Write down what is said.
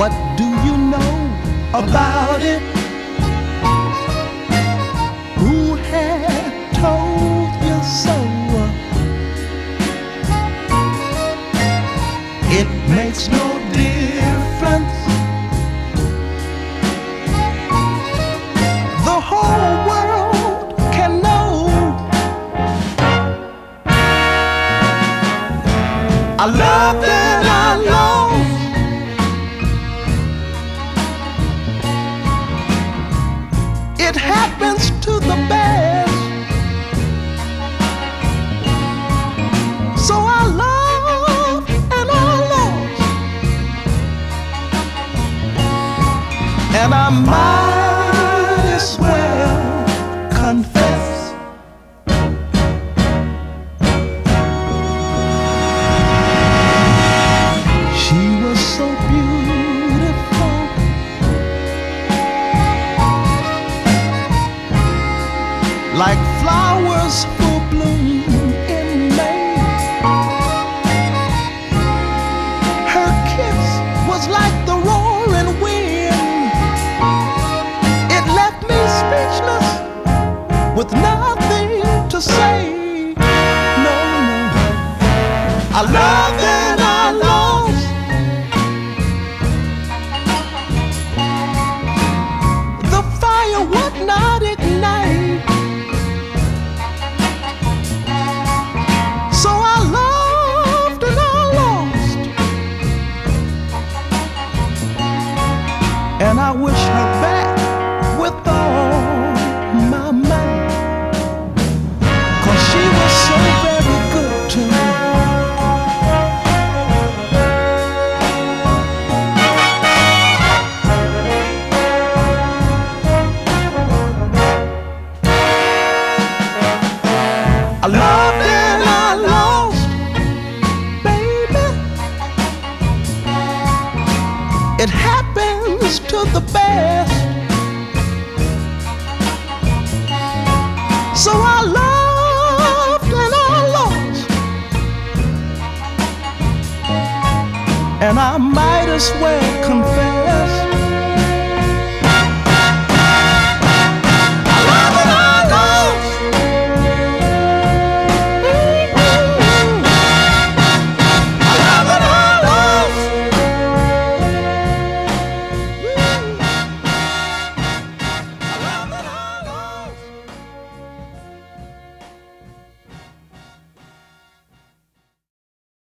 What do you know about it? Who had told you so? It makes no difference. The whole world can know. I love that I lost. It happens to the best. So I love and I lost, and I might as well confess. She was so beautiful, like flowers full bloom in May. Her kiss was like the roaring wind. It left me speechless with nothing to say. No, no, I love that I lost. The fire would not ignite. So I loved and I lost, and I wish her back with all my might, 'cause she was so very good to me. I loved and I lost, baby. It happens to the best. So I loved and I lost, and I might as well confess.